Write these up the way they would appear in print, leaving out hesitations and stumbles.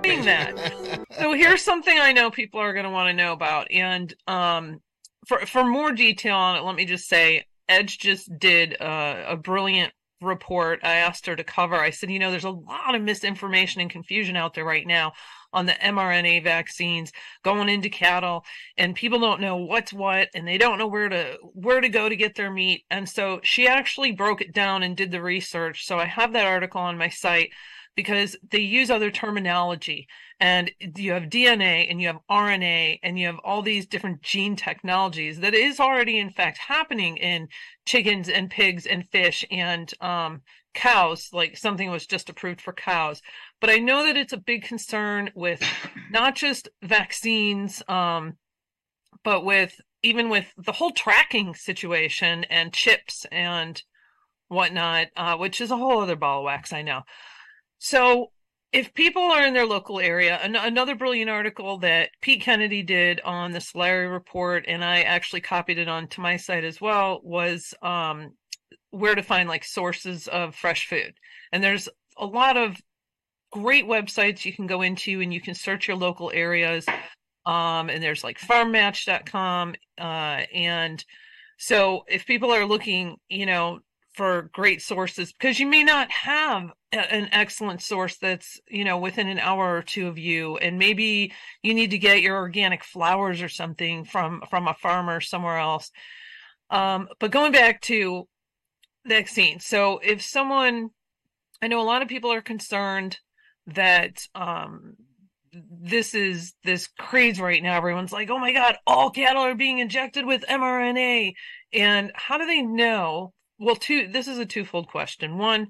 saying that. So here's something I know people are going to want to know about. And for more detail on it, let me just say, Edge just did a brilliant report. I asked her to cover. I said, there's a lot of misinformation and confusion out there right now on the mRNA vaccines going into cattle, and people don't know what's what, and they don't know where to go to get their meat. And so she actually broke it down and did the research. So I have that article on my site because they use other terminology, and you have DNA and you have RNA and you have all these different gene technologies that is already in fact happening in chickens and pigs and fish and cows. Like something was just approved for cows. But I know that it's a big concern with not just vaccines, but even with the whole tracking situation and chips and whatnot, which is a whole other ball of wax, I know. So if people are in their local area, another brilliant article that Pete Kennedy did on the Solari report, and I actually copied it onto my site as well, was where to find like sources of fresh food. And there's a lot of great websites you can go into, and you can search your local areas. And there's like farmmatch.com. And so if people are looking, for great sources, because you may not have an excellent source that's, within an hour or two of you, and maybe you need to get your organic flowers or something from a farmer somewhere else. But going back to vaccines. So if someone, I know a lot of people are concerned that this craze right now. Everyone's like, oh my God, all cattle are being injected with mRNA. And how do they know? Well, this is a twofold question. One,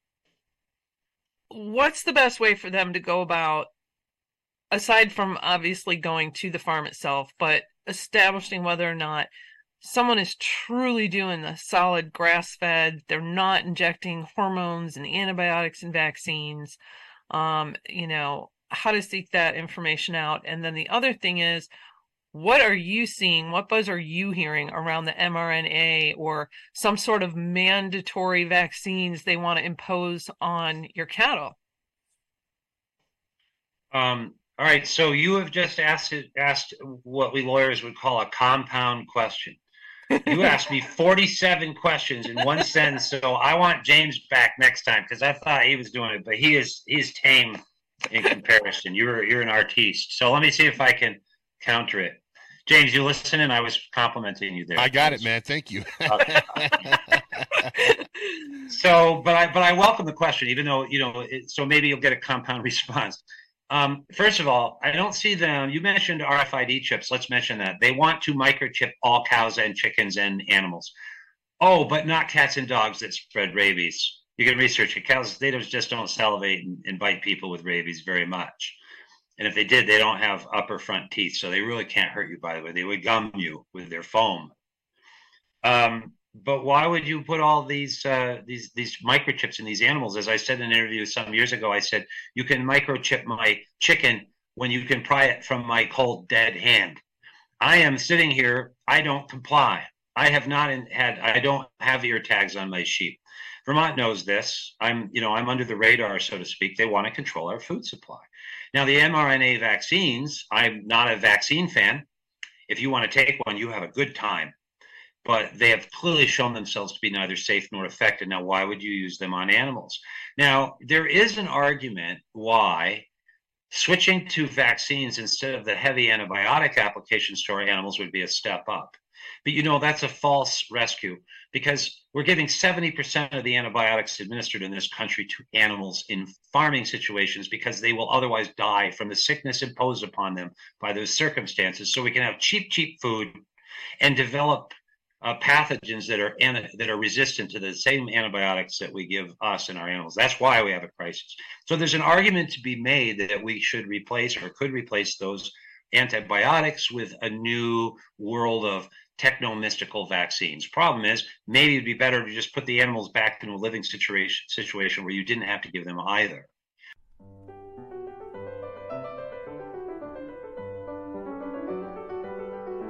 what's the best way for them to go about, aside from obviously going to the farm itself, but establishing whether or not someone is truly doing the solid grass-fed, they're not injecting hormones and antibiotics and vaccines, how to seek that information out. And then the other thing is, what are you seeing? What buzz are you hearing around the mRNA or some sort of mandatory vaccines they want to impose on your cattle? All right. So you have just asked what we lawyers would call a compound question. You asked me 47 questions in one sentence. So I want James back next time, because I thought he was doing it, but he's tame in comparison. You're an artiste. So let me see if I can counter it. James, you listening? I was complimenting you there. I got it, man. Thank you. Okay. So, but I welcome the question, even though, so maybe you'll get a compound response. First of all, I don't see them. You mentioned RFID chips. Let's mention that. They want to microchip all cows and chickens and animals. Oh, but not cats and dogs that spread rabies. You can research it. Cows, they just don't salivate and bite people with rabies very much. And if they did, they don't have upper front teeth, so they really can't hurt you, by the way. They would gum you with their foam. But why would you put all these microchips in these animals? As I said in an interview some years ago, I said, you can microchip my chicken when you can pry it from my cold, dead hand. I am sitting here. I don't comply. I don't have ear tags on my sheep. Vermont knows this. I'm under the radar, so to speak. They want to control our food supply. Now, the mRNA vaccines, I'm not a vaccine fan. If you want to take one, you have a good time. But they have clearly shown themselves to be neither safe nor effective. Now, why would you use them on animals? Now, there is an argument why switching to vaccines instead of the heavy antibiotic applications to our animals would be a step up. But, that's a false rescue, because we're giving 70% of the antibiotics administered in this country to animals in farming situations because they will otherwise die from the sickness imposed upon them by those circumstances. So we can have cheap food and develop pathogens that are resistant to the same antibiotics that we give us and our animals. That's why we have a crisis. So there's an argument to be made that we should replace or could replace those antibiotics with a new world of techno-mystical vaccines. Problem is, maybe it'd be better to just put the animals back in a living situation where you didn't have to give them either.